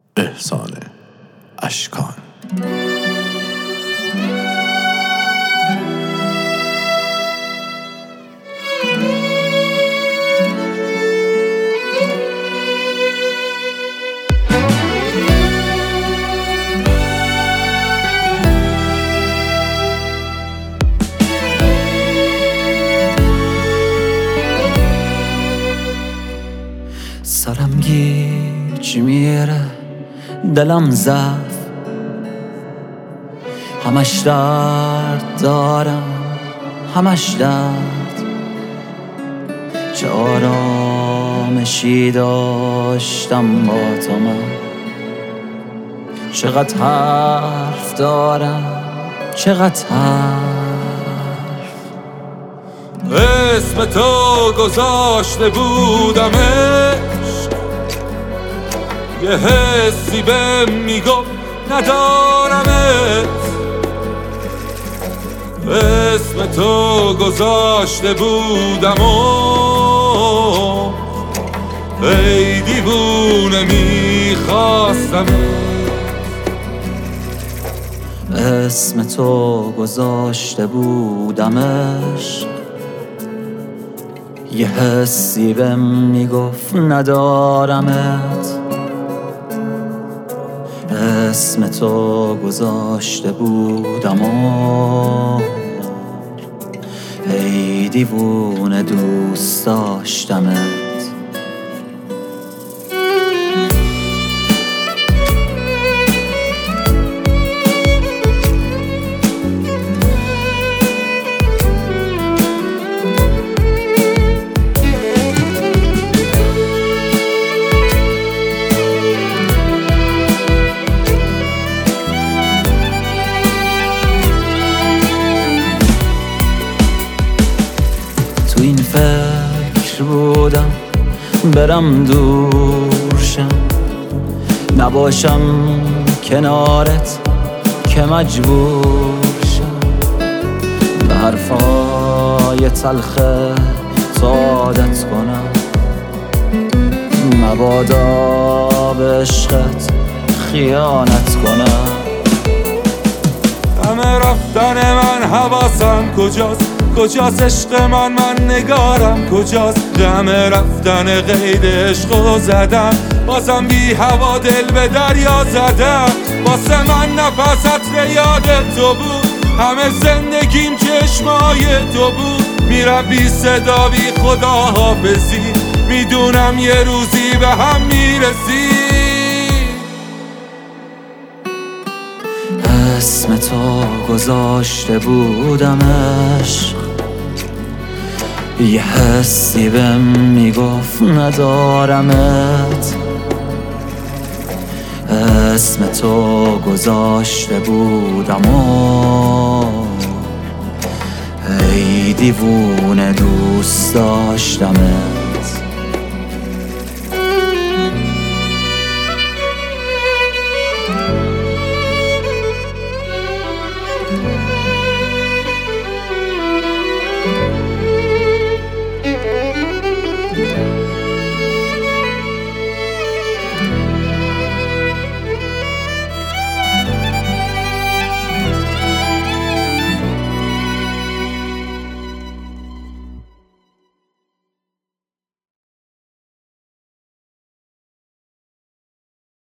احسان اشکان. سرم گیج میره، دلم ضعف، همش درد دارم، همش درد. چه آرامشی داشتم با تو من، چقدر حرف دارم، چقدر حرف. اسم تو گذاشته بودمش، یه حسی بهم میگفت ندارمت. اسم تو گذاشته بودم و ای دیوونه میخواستم. اسم تو گذاشته بودمش، یه حسی بهم میگفت ندارمت. اسم تو گذاشته بودم و ای دیوونه دوست داشتمت. تو این فکر بودم برم دورشم، نباشم کنارت که مجبور شم. به حرفای تلخ تو عادت کنم، مبادا به عشقت خیانت کنم. همه رفتن من حواسم کجاست، کجاست عشق من نگارم کجاست. همه رفتن قید عشقو زدم، بازم بی هوا دل به دریا زدم. واسه من نفس عطر یاد تو بود، همه زندگیم چشمای تو بود. میرم بی صدا بی خدا حافظی، میدونم یه روزی به هم میرسی. اسم تو گذاشته بودمش، یه حسی بهم میگفت ندارمت. اسم تو گذاشته بودم و ای دیوونه دوست داشتمت.